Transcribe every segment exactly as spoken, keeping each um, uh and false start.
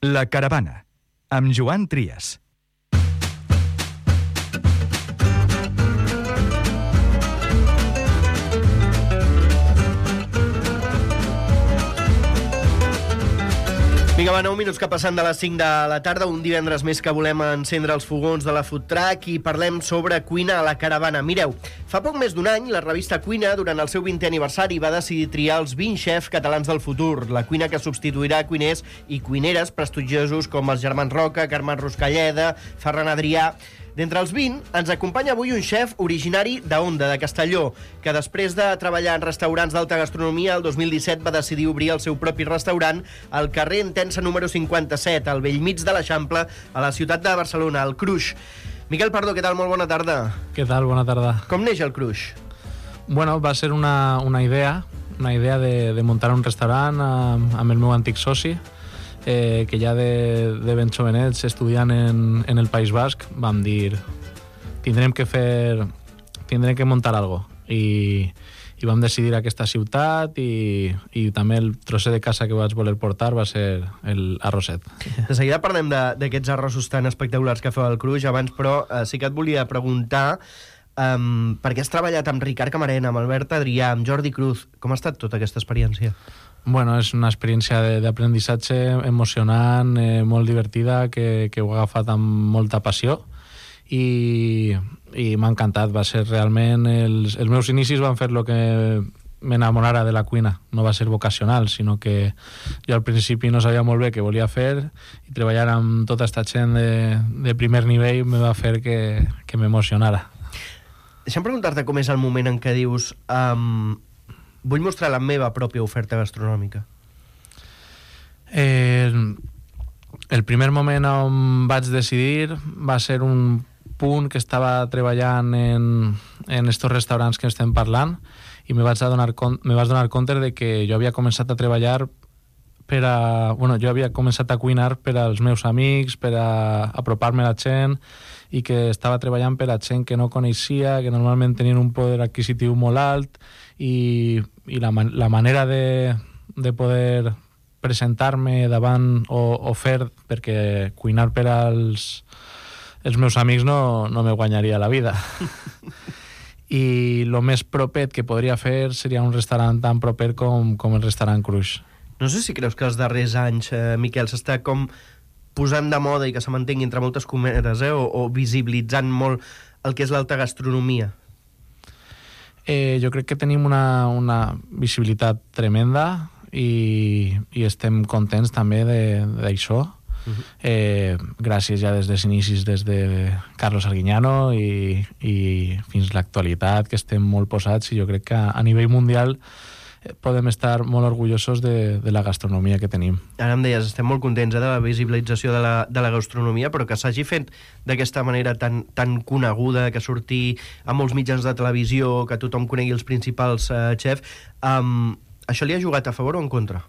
La Caravana, amb Joan Trias. Vinga, va, nou minuts que passen de les cinc de la tarda, un divendres més que volem encendre els fogons de la Food Truck i parlem sobre cuina a la Caravana. Mireu, fa poc més d'un any, la revista Cuina, durant el seu vintè aniversari, va decidir triar els vint xefs catalans del futur, la cuina que substituirà cuiners i cuineres prestigiosos com els germans Roca, Carme Ruscalleda, Ferran Adrià. D'entre els vint, ens acompanya avui un xef originari d'Onda, de Castelló, que després de treballar en restaurants d'alta gastronomia, el dos mil disset va decidir obrir el seu propi restaurant al carrer Entença número cinquanta-set, al bell mig de l'Eixample, a la ciutat de Barcelona, al Cruix. Miquel Pardo, què tal? Molt bona tarda. Què tal? Bona tarda. Com neix el Cruix? Bueno, va ser una, una idea, una idea de, de muntar un restaurant amb, amb el meu antic soci, Eh, que ja de, de ben jovenets estudiant en, en el País Basc vam dir tindrem que fer tindrem que muntar algo i, i vam decidir aquesta ciutat i, i també el trosset de casa que vaig voler portar va ser el arrosset. De seguida parlem d'aquests arrossos tan espectaculars que feu al Cruix abans, però eh, sí que et volia preguntar um, per què has treballat amb Ricard Camarena, amb Albert Adrià, amb Jordi Cruz. Com ha estat tota aquesta experiència? Bueno, és una experiència d'aprenentatge emocionant, eh, molt divertida, que, que ho he agafat amb molta passió i, i m'ha encantat. Va ser realment... Els, els meus inicis van fer el que m'enamorara de la cuina. No va ser vocacional, sinó que jo al principi no sabia molt bé què volia fer i treballar amb tota aquesta gent de, de primer nivell me va fer que, que m'emocionara. Deixa'm preguntar-te com és el moment en què dius... Um... vull mostrar la meva pròpia oferta gastronòmica. Eh, el primer moment on vaig decidir va ser un punt que estava treballant en, en estos restaurants que estem parlant i me vaig donar, me vaig donar compte de que jo havia començat a treballar per a... Bueno, jo havia començat a cuinar per als meus amics, per a apropar-me a la gent i que estava treballant per a gent que no coneixia, que normalment tenien un poder adquisitiu molt alt i, i la, man la manera de, de poder presentar-me davant o, o fer, perquè cuinar per als els meus amics no, no me guanyaria la vida. I el més propet que podria fer seria un restaurant tan proper com, com el restaurant Cruix. No sé si creus que els darrers anys, eh, Miquel, s'està com posant de moda i que se mantengui entre moltes cometes, eh, o, o visibilitzant molt el que és l'alta gastronomia. Eh, jo crec que tenim una, una visibilitat tremenda i, i estem contents també d'això. Uh-huh. eh, gràcies ja des dels inicis, des de Carlos Arguiñano i, i fins a l'actualitat, que estem molt posats, i jo crec que a nivell mundial podem estar molt orgullosos de, de la gastronomia que tenim. Ara em deies, estem molt contents eh, de la visibilització de la, de la gastronomia, però que s'hagi fet d'aquesta manera tan, tan coneguda, que surti a molts mitjans de televisió, que tothom conegui els principals eh, xefs, um, això li ha jugat a favor o en contra?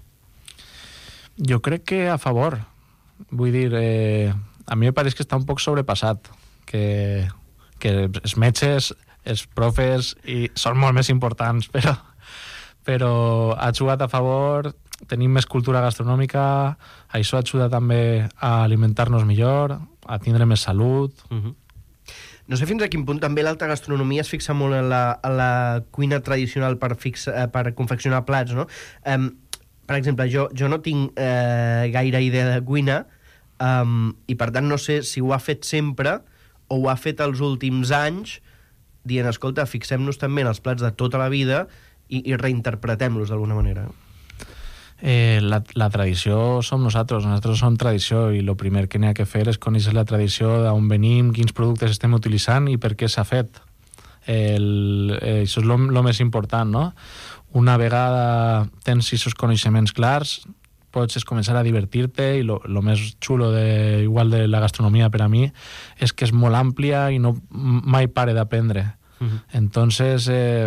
Jo crec que a favor. Vull dir, eh, a mi me pareix que està un poc sobrepassat, que, que els metges, els profes i són molt més importants, però però ha jugat a favor, tenim més cultura gastronòmica, això ajuda també a alimentar-nos millor, a tindre més salut. Uh-huh. No sé fins a quin punt també l'alta gastronomia es fixa molt en la, en la cuina tradicional per, fixa, per confeccionar plats, no? Um, per exemple, jo, jo no tinc eh, gaire idea de cuina um, i per tant no sé si ho ha fet sempre o ho ha fet els últims anys dient, escolta, fixem-nos també en els plats de tota la vida i, i reinterpretem-los d'alguna manera. Eh, la, la tradició som nosaltres, nosaltres som tradició i el primer que n'hi ha que fer és conèixer la tradició d'on venim, quins productes estem utilitzant i per què s'ha fet. El, eh, això és el més important, no? Una vegada tens aquests coneixements clars, pots començar a divertir-te i el més xulo de, igual de la gastronomia per a mi és que és molt àmplia i no mai pare d'aprendre. Uh-huh. Entonces, eh,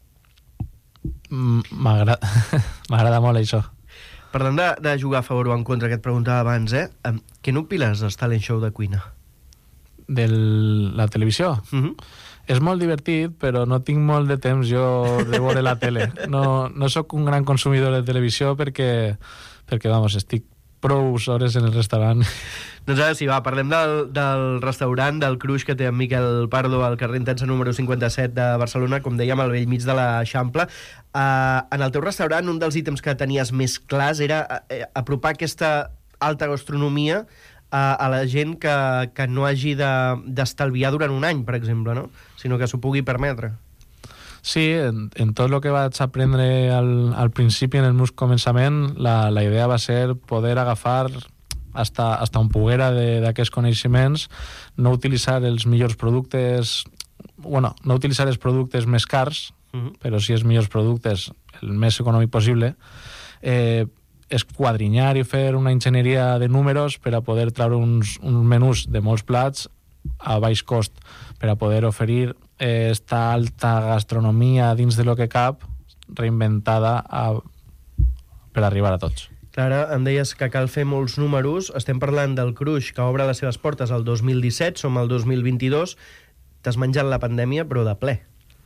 m'agrada molt això. Parlant de, de jugar a favor o en contra, que et preguntava abans, eh? Què n'opiles del talent show de cuina? De la televisió? Uh-huh. És molt divertit, però no tinc molt de temps jo de veure la tele. No, no sóc un gran consumidor de televisió perquè, perquè vamos, estic prou hores en el restaurant. Doncs ara sí, va, parlem del, del restaurant, del Cruix que té en Miquel Pardo al carrer Intensa número cinquanta-set de Barcelona, com dèiem, al bell mig de l'Eixample. Uh, en el teu restaurant, un dels ítems que tenies més clars era uh, apropar aquesta alta gastronomia uh, a la gent que, que no hagi d'estalviar de, durant un any, per exemple, no? Sinó que s'ho pugui permetre. Sí, en, en tot el que vaig aprendre al, al principi, en el meu començament, la, la idea va ser poder agafar hasta, hasta on poguera d'aquests coneixements, no utilitzar els millors productes, bueno, no utilitzar els productes més cars, uh-huh. però sí els millors productes el més econòmic possible, eh, esquadrinyar i fer una enginyeria de números per a poder treure uns, uns menús de molts plats a baix cost, per a poder oferir eh, esta alta gastronomia dins de lo que cap, reinventada a, per arribar a tots. Clara, em deies que cal fer molts números. Estem parlant del Cruix, que obre les seves portes el dos mil disset, som al dos mil vint-i-dos. T'has menjat la pandèmia, però de ple.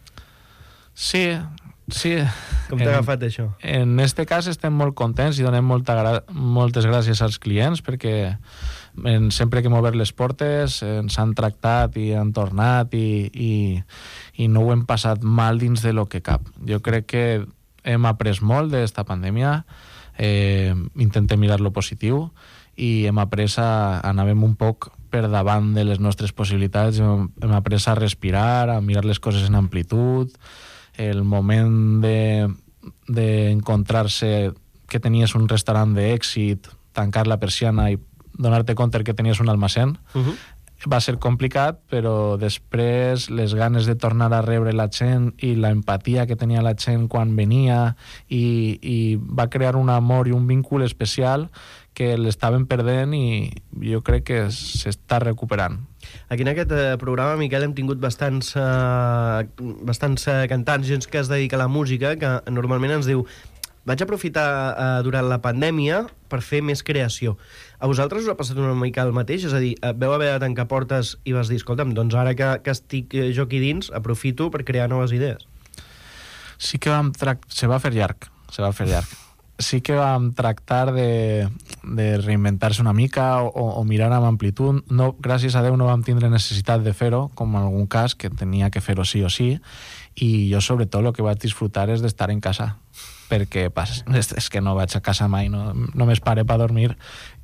Sí, sí. Com t'ha agafat això? En este cas estem molt contents i donem molta gra moltes gràcies als clients, perquè en, sempre que hem obert les portes ens han tractat i han tornat i, i, i no ho hem passat mal dins de lo que cap. Jo crec que hem après molt d'esta pandèmia. Eh, intentem mirar lo positiu i hem après a anàvem un poc per davant de les nostres possibilitats, hem, hem après a respirar, a mirar les coses en amplitud, el moment de d'encontrar-se que tenies un restaurant d'èxit, tancar la persiana i donar-te compte que tenies un almacén. Uh-huh. Va ser complicat, però després les ganes de tornar a rebre la gent i la empatia que tenia la gent quan venia i, i va crear un amor i un vincul especial que l'estaven perdent i jo crec que s'està recuperant. Aquí en aquest programa, Miquel, hem tingut bastants, uh, bastants uh, cantants, gent que es dedica a la música, que normalment ens diu: vaig aprofitar uh, durant la pandèmia per fer més creació. A vosaltres us ha passat una mica el mateix? És a dir, veu haver de tancar portes i vas dir, escolta'm, doncs ara que, que estic jo aquí dins, aprofito per crear noves idees. Sí que vam tractar... Se va fer llarg, se va fer llarg. Sí que vam tractar de, de reinventar-se una mica o, o mirar amb amplitud. No, gràcies a Déu no vam tindre necessitat de fer-ho, com en algun cas, que tenia que fer-ho sí o sí, i jo sobretot el que vaig disfrutar és d'estar en casa, perquè pas, és, és que no vaig a casa mai, no, només pare per dormir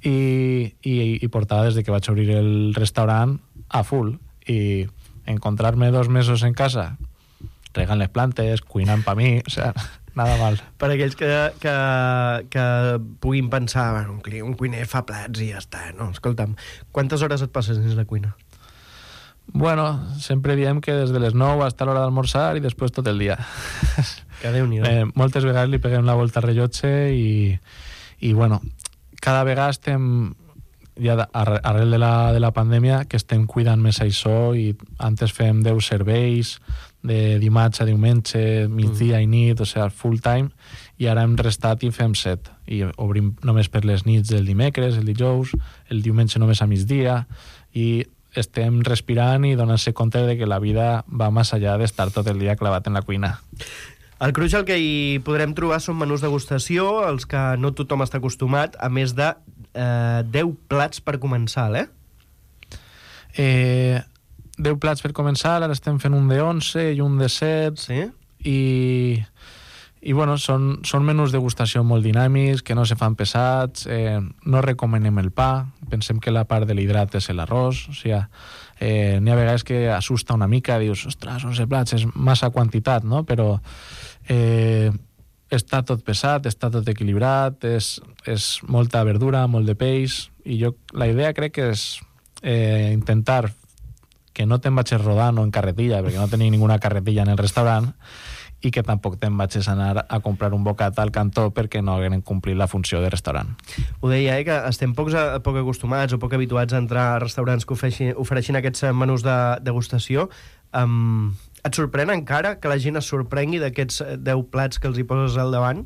i, i, i portava des de que vaig obrir el restaurant a full i encontrar-me dos mesos en casa regant les plantes, cuinant per mi, o sea, nada mal. Per aquells que, que, que puguin pensar, bueno, un, un cuiner fa plats i ja està, no? Escolta'm, quantes hores et passes dins la cuina? Bueno, sempre diem que des de les nou hasta l'hora d'almorzar i després tot el dia. Que Déu-n'hi-do. Eh, moltes vegades li peguem la volta al rellotge i, i bueno, cada vegada estem, ja arrel de la, de la pandèmia, que estem cuidant més això i antes fem deu serveis de dimarts a diumenge, migdia mm. i nit, o sigui, full time, i ara hem restat i fem set. I obrim només per les nits del dimecres, el dijous, el diumenge només a migdia, i estem respirant i donant-se compte de que la vida va més allà d'estar tot el dia clavat en la cuina. Al Cruix el que hi podrem trobar són menús degustació, els que no tothom està acostumat, a més de eh, deu plats per començar, eh? Eh, deu plats per començar, ara estem fent un de onze i un de set, sí? i, i bueno, són, són menús de degustació molt dinàmics, que no se fan pesats, eh, no recomanem el pa, pensem que la part de l'hidrat és l'arròs, o sigui, eh, n'hi ha vegades que assusta una mica, dius, ostres, onze plats, és massa quantitat, no? Però eh, està tot pesat, està tot equilibrat, és, és molta verdura, molt de peix, i jo la idea crec que és eh, intentar que no te'n vagis rodant o en carretilla, perquè no tenim ninguna carretilla en el restaurant, i que tampoc te'n vagis a anar a comprar un bocat al cantó perquè no hagueren complit la funció de restaurant. Ho deia, eh, que estem pocs a, poc acostumats o poc habituats a entrar a restaurants que ofereixin, ofereixin aquests menús de degustació. Um, et sorprèn encara que la gent es sorprengui d'aquests deu plats que els hi poses al davant?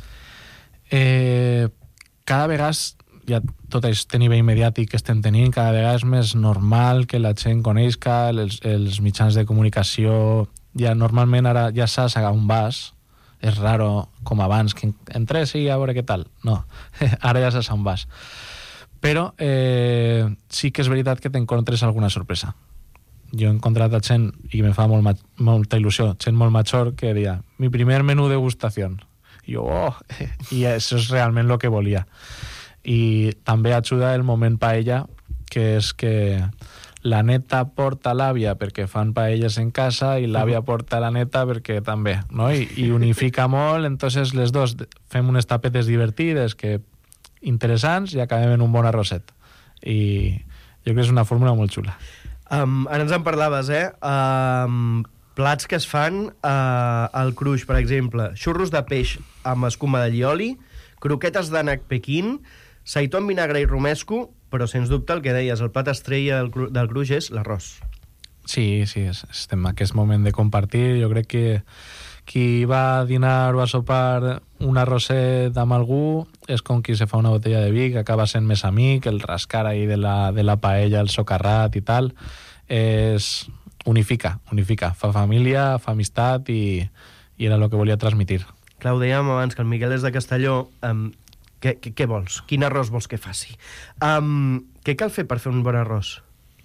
Eh, cada vegada, ja tot aquest nivell mediàtic que estem tenint, cada vegada és més normal que la gent coneixi, els, els mitjans de comunicació. Ja normalment ara ja saps a un vas és raro com abans, que entres i a veure què tal. No, ara ja saps on vas. Però eh, sí que és veritat que t'encontres alguna sorpresa. Jo he encontrat a gent, i me fa molt ma molta il·lusió, gent molt major que deia, mi primer menú degustació. I jo, oh, i això és realment el que volia. I també ajuda el moment paella, que és que la neta porta l'àvia perquè fan paelles en casa i l'àvia porta la neta perquè també, no? I, i unifica molt, entonces les dos fem unes tapetes divertides, que interessants, i acabem en un bon arrosset. I jo crec que és una fórmula molt xula. Um, ara ens en parlaves, eh? Um, plats que es fan uh, al Cruix, per exemple, xurros de peix amb escuma d'allioli, croquetes d'ànec pequín, seitó amb vinagre i romesco, però sens dubte el que deies, el plat estrella del, cru del Cruix és l'arròs. Sí, sí, estem en aquest moment de compartir. Jo crec que qui va a dinar o a sopar un arrosset amb algú és com qui se fa una botella de vi, que acaba sent més amic, el rascar ahí de la, de la paella, el socarrat i tal, és... unifica, unifica, fa família, fa amistat i, i era el que volia transmitir. Clar, ho dèiem abans, que el Miquel és de Castelló. Um, què, què, què vols? Quin arròs vols que faci? Um, què cal fer per fer un bon arròs?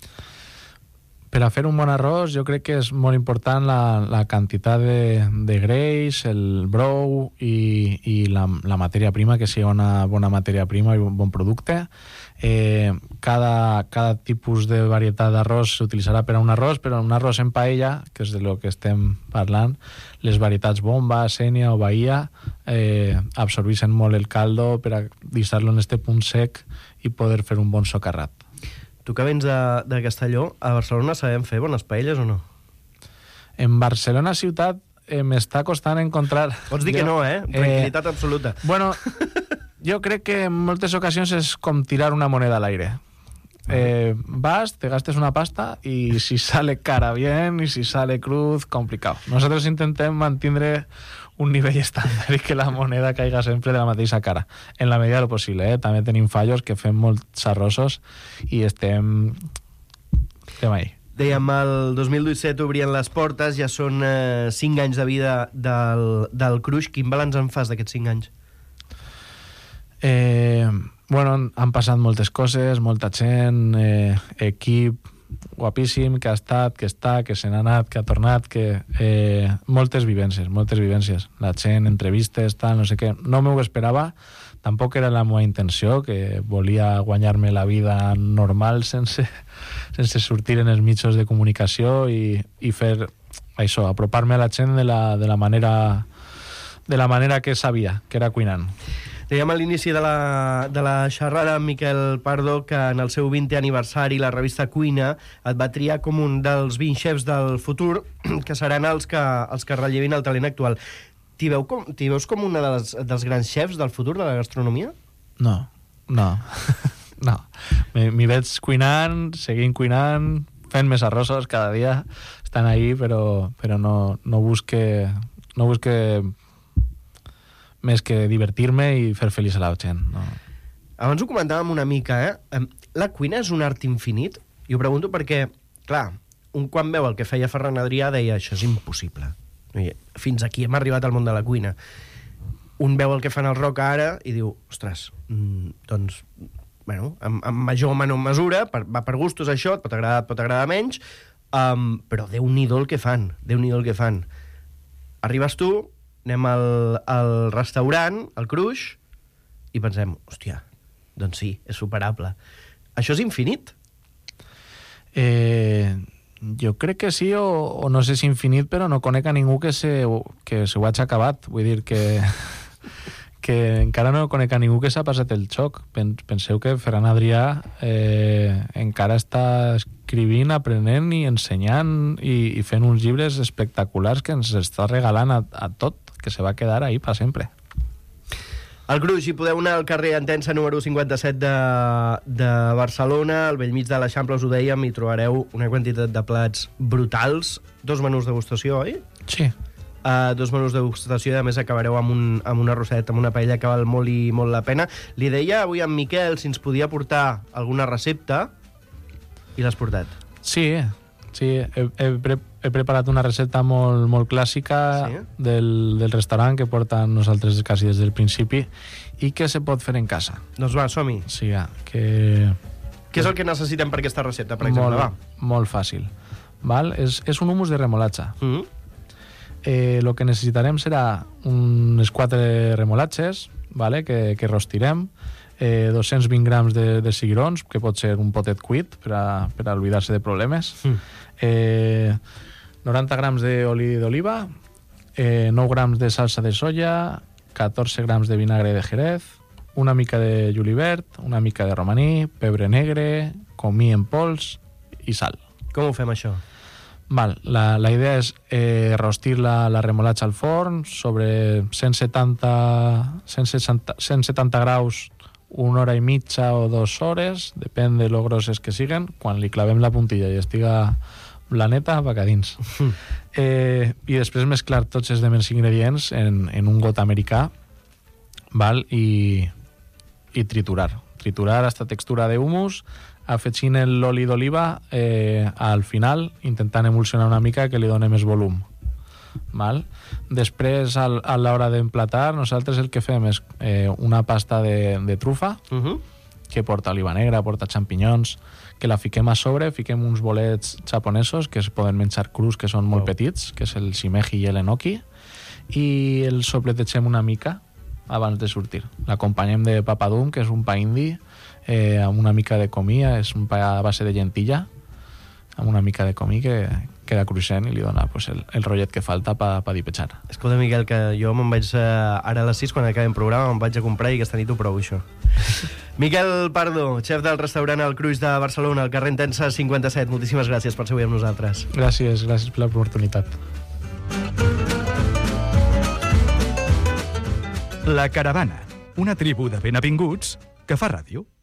Per a fer un bon arròs jo crec que és molt important la, la quantitat de, de greix, el brou i, i la, la matèria prima, que sigui una bona matèria prima i un bon producte. Eh, cada, cada tipus de varietat d'arròs s'utilitzarà per a un arròs, però un arròs en paella, que és de lo que estem parlant, les varietats bomba, sènia o bahia eh, absorbeixen molt el caldo per a deixar-lo en este punt sec i poder fer un bon socarrat. Tu que vens de, de Castelló, a Barcelona sabem fer bones paelles o no? En Barcelona ciutat eh, m'està costant encontrar... Pots dir jo, que no, eh? Tranquilitat eh, absoluta. Bueno, jo crec que en moltes ocasions és com tirar una moneda a l'aire. Eh, vas, te gastes una pasta y si sale cara bien y si sale cruz, complicado. Nosotros intentem mantindre un nivell estàndard i que la moneda caiga sempre de la mateixa cara, en la medida del possible, eh? També tenim fallos que fem molts arrossos i estem... estem ahí. Dèiem, el dos mil disset obrien les portes, ja són eh, cinc anys de vida del, del Cruix. Quin balanç en fas d'aquests cinc anys? Eh, bueno, han passat moltes coses, molta gent, eh, equip guapíssim, que ha estat, que està, que se n'ha anat, que ha tornat, que eh, moltes vivències, moltes vivències. La gent, entrevistes, tal, no sé què. No m'ho esperava, tampoc era la meva intenció, que volia guanyar-me la vida normal sense, sense sortir en els mitjans de comunicació i, i fer això, apropar-me a la gent de la, de la manera de la manera que sabia, que era cuinant. Dèiem a l'inici de, la, de la xerrada amb Miquel Pardo que en el seu vintè aniversari la revista Cuina et va triar com un dels vint xefs del futur, que seran els que, els que rellevin el talent actual. T'hi veu com, t'hi veus com un dels, dels grans xefs del futur de la gastronomia? No, no, no. M'hi veig cuinant, seguint cuinant, fent més arrossos cada dia, estan ahí, però, però no, no busque... No busque més que divertir-me i fer feliç a la gent. No. Abans ho comentàvem una mica, eh? La cuina és un art infinit? I ho pregunto perquè, clar, un quan veu el que feia Ferran Adrià deia això és impossible. Fins aquí hem arribat al món de la cuina. Un veu el que fan el Roca ara i diu, ostres, mm, doncs, bueno, amb, amb major o menor mesura, per, va per gustos això, et pot agradar, et pot agradar menys, um, però Déu-n'hi-do el que fan, Déu-n'hi-do el que fan. Arribes tu, anem al, al restaurant, al Cruix, i pensem, hòstia, doncs sí, és superable. Això és infinit? Eh, jo crec que sí, o, o no sé si infinit, però no conec a ningú que se, que se ho hagi acabat. Vull dir que, que encara no conec a ningú que s'ha passat el xoc. Penseu que Ferran Adrià eh, encara està escrivint, aprenent i ensenyant i, i fent uns llibres espectaculars que ens està regalant a, a tot, que se va quedar ahí per sempre. Al Cruix hi podeu anar al carrer Entença número cinquanta-set de, de Barcelona, al bell mig de l'Eixample, us ho dèiem, hi trobareu una quantitat de plats brutals, dos menús de degustació, oi? Sí. Uh, dos menús de degustació i a més acabareu amb un, amb un arrosset, amb una paella que val molt i molt la pena. Li deia avui a en Miquel si ens podia portar alguna recepta i l'has portat. Sí, sí, he, he, he preparat una recepta molt, molt clàssica Sí? del, del restaurant que porten nosaltres quasi des del principi i que se pot fer en casa. Doncs va, som-hi. O sigui, que... Què és el que necessitem per aquesta recepta, per exemple? molt, Va. molt fàcil. Val? És, és un humus de remolatxa. Mm -hmm. Eh, lo que necessitarem serà unes quatre remolatxes, vale? que, que rostirem, eh, dos-cents vint grams de, de cigrons, que pot ser un potet cuit per a, per a oblidar-se de problemes, Mm. eh, noranta grams d'oli d'oliva, eh, nou grams de salsa de soia, catorze grams de vinagre de jerez, una mica de julivert, una mica de romaní, pebre negre, comí en pols i sal. Com ho fem, això? Val, la, la idea és eh, rostir la, la remolatxa al forn sobre cent setanta, cent setanta, cent setanta graus una hora i mitja o dues hores, depèn de lo grosses que siguen. Quan li clavem la puntilla i estiga blaneta, va que dins. Eh, I després mesclar tots els demés ingredients en, en un got americà, val? I, i triturar. Triturar aquesta textura de humus, afegint l'oli d'oliva eh, al final, intentant emulsionar una mica que li doni més volum. Val? Després, al, a l'hora d'emplatar, nosaltres el que fem és eh, una pasta de, de trufa, Uh -huh. que porta oliva negra, porta xampinyons, que la fiquem a sobre, fiquem uns bolets japonesos que es poden menjar crus, que són molt Wow. petits, que és el shimeji i l'enoki, i el sopletegem una mica abans de sortir. L'acompanyem de papadum, que és un pa indi, eh, amb una mica de comí, és un pa a base de lentilla, amb una mica de comí que queda cruixent i li dona pues, el, el rotllet que falta per pa, pa dipejar. Escolta, Miquel, que jo me'n vaig... Eh, ara a les sis, quan acabem programa, me'n vaig a comprar i aquesta nit ho provo, això. Miquel Pardo, xef del restaurant El Cruix de Barcelona, al carrer Entença cinquanta-set. Moltíssimes gràcies per ser avui amb nosaltres. Gràcies, gràcies per l'oportunitat. La Caravana, una tribu de ben avinguts que fa ràdio.